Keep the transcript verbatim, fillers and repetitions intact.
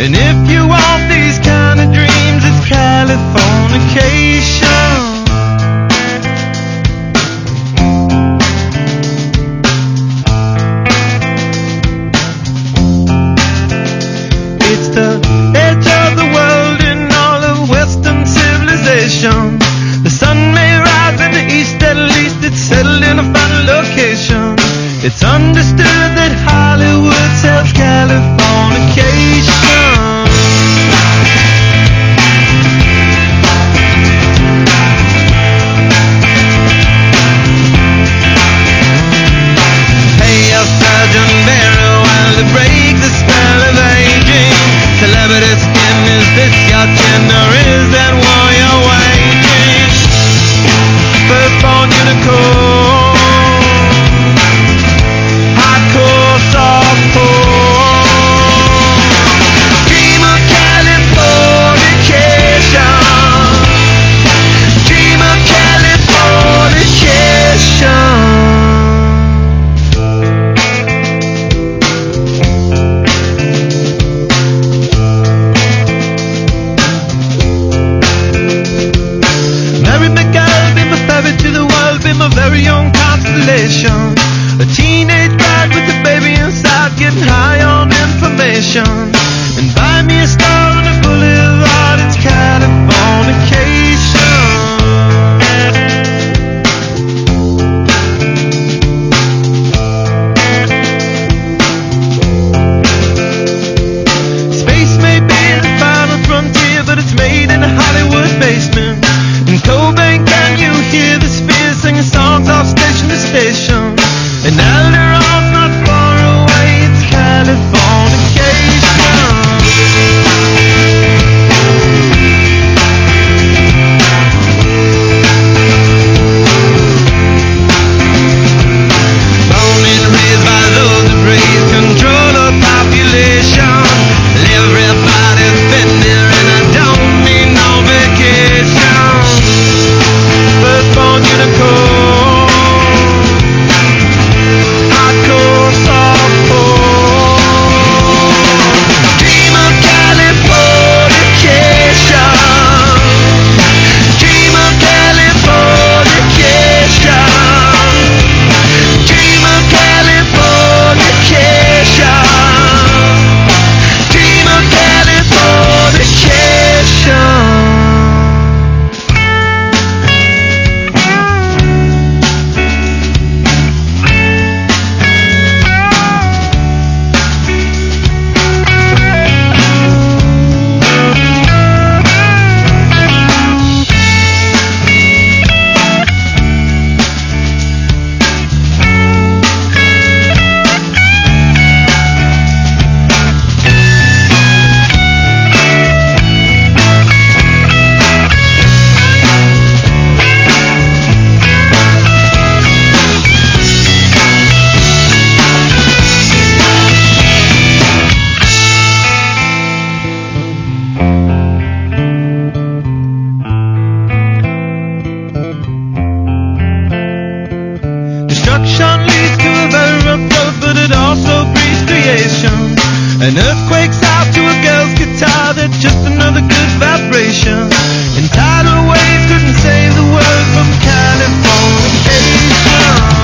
And if you want these kind of dreams, it's Californication. It's the edge of the world in all of Western civilization. The sun may rise in the east, at least it's settled in a final location. It's understood that Hollywood sells Californication. Hey, El Sergeant Barry, while it breaks the spell of aging. Celebrity skin, is this your chin, or is that war you're waging? Firstborn unicorn, hardcore softcore. Dream of Californication. Dream of Californication. To the world, be my very own constellation. A teenage bride with a baby inside, getting high on information. And buy me a star on a boulevard, it's Californication. Space may be the final frontier, but it's made in a Hollywood basement. In Cobain, can you hear the spheres singing songs off station to station? And Alderon's not far away, it's Californication. Born and raised by those that raise control of population. Everybody's been there and I don't need no vacation. Firstborn unicorn, hardcore softcore. Dream of Californication. Dream of Californication. Dream of Californication. Dream of Californication. Destruction leads to a very rough road, but it also breeds creation. An earthquake's out to a girl's guitar, that's just another good vibration. And tidal waves couldn't save the world from Californication.